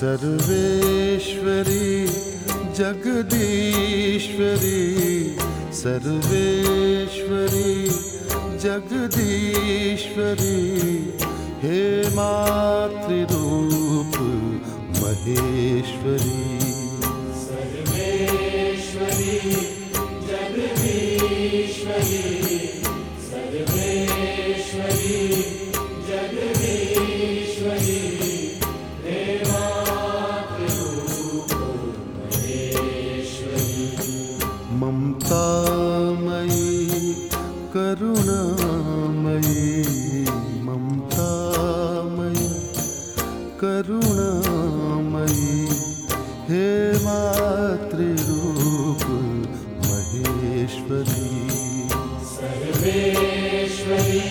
सर्वेश्वरी जगदीश्वरी, सर्वेश्वरी जगदीश्वरी, हे मातृरूप महेश्वरी। सर्वेश्वरी जगदीश्वरी, सर्वेश्वरी जगदीश्वरी, हे मातृरूप महेश्वरी। ममतामयी करुणामयी, ममतामयी करुणामयी, हे मातृरूप महेश्वरी। सर्वेश्वरी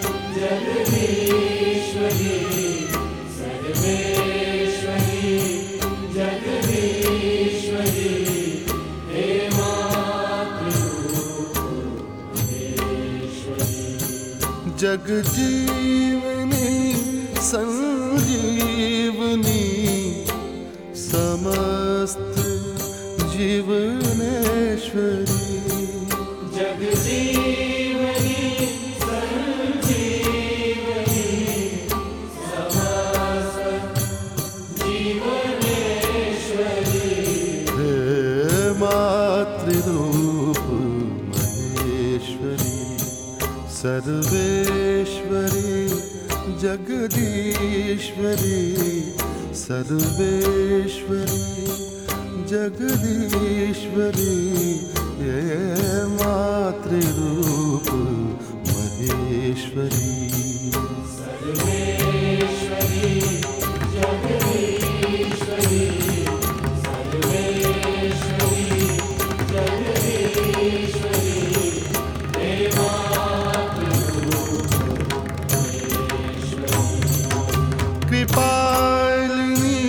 जगदीश्वरी, सर्वेश्वरी जगदीश्वरी, हे मातृरूप महेश्वरी। जगजीवनी संजीवनी, समस्त जीवनेश्वरी। जगजीवनी संजीवनी, समस्त जीवनेश्वरी, हे मातृरूप महेश्वरी। सर्वेश्वरी जगदीश्वरी, सर्वेश्वरी जगदीश्वरी, हे मातृरूप महेश्वरी। सर्वेश्वरी जगदीश्वरी, सर्वेश्वरी जगदीश्वरी, हे मातृरूप महेश्वरी। कृपालिनी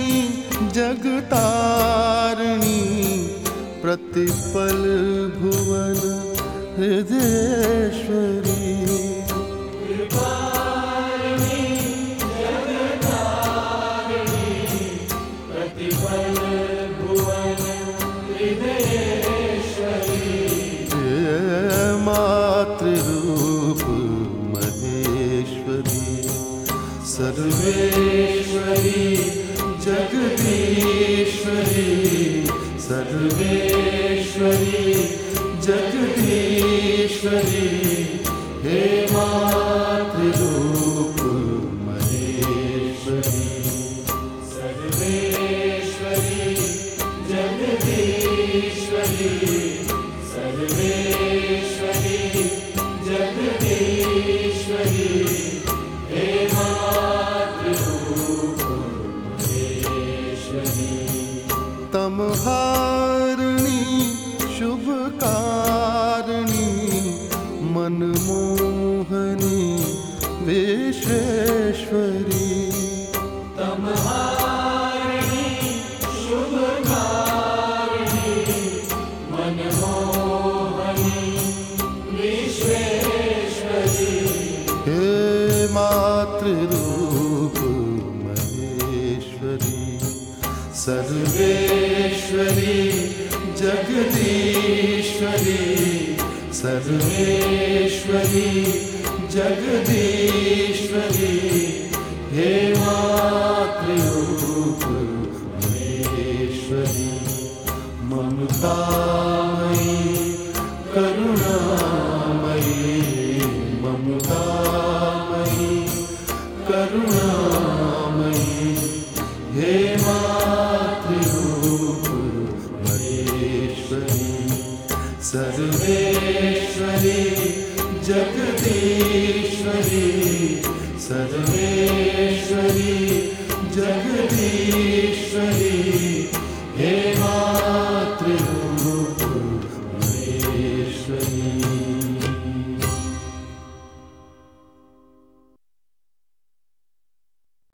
जगतारिणी, प्रतिपल भुवन हृदयेश्वरी। कृपालिनी जगतारिणी, प्रतिपल भुवन हृदयेश्वरी, हे मातृरूप महेश्वरी। सर्वेश्वरी जगदीश्वरी, सर्वेश्वरी जगदीश्वरी, हे मातृरूप महेश्वरी। सर्वेश्वरी जगदीश्वरी, सर्वेश्वरी जगदीश्वरी, हे मातृरूप महेश्वरी। तमहारिणी शुभकारिणी, मनमोहनी विश्वेश्वरी। तमहारिणी शुभकारिणी, मनमोहनी विश्वेश्वरी, हे मातृरूप महेश्वरी। सर्वेश्वरी जगदीश्वरी, सर्वेश्वरी जगदीश्वरी, हे मातृरूप महेश्वरी। ममता